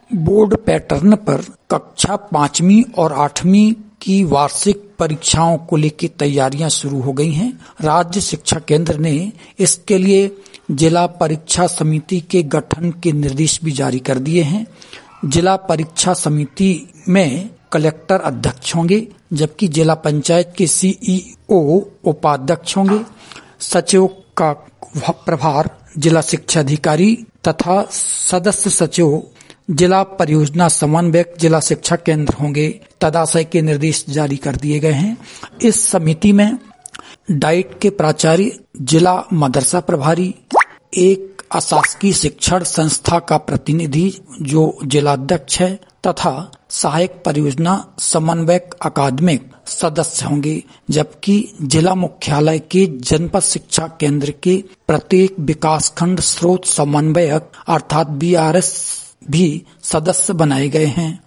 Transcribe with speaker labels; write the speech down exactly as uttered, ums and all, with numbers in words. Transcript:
Speaker 1: Board pattern पर कक्षा पांचवी और आठवीं की वार्षिक परीक्षाओं को लेकर तैयारियां शुरू हो गई हैं। राज्य शिक्षा केंद्र ने इसके लिए जिला परीक्षा समिति के गठन के निर्देश भी जारी कर दिए हैं। जिला परीक्षा समिति में कलेक्टर अध्यक्ष होंगे, जबकि जिला पंचायत के सीईओ उपाध्यक्ष होंगे। सचिव का प्रभार जिला शिक्षा अधिकारी तथा सदस्य सचिव जिला परियोजना समन्वयक जिला शिक्षा केंद्र होंगे। तदाशय के निर्देश जारी कर दिए गए हैं। इस समिति में डाइट के प्राचार्य, जिला मदरसा प्रभारी, एक अशासकीय शिक्षण संस्था का प्रतिनिधि जो जिलाध्यक्ष है तथा सहायक परियोजना समन्वयक अकादमिक सदस्य होंगे, जबकि जिला मुख्यालय के जनपद शिक्षा केंद्र के प्रत्येक विकासखंड स्रोत समन्वयक अर्थात बीआरएस भी सदस्य बनाए गए हैं।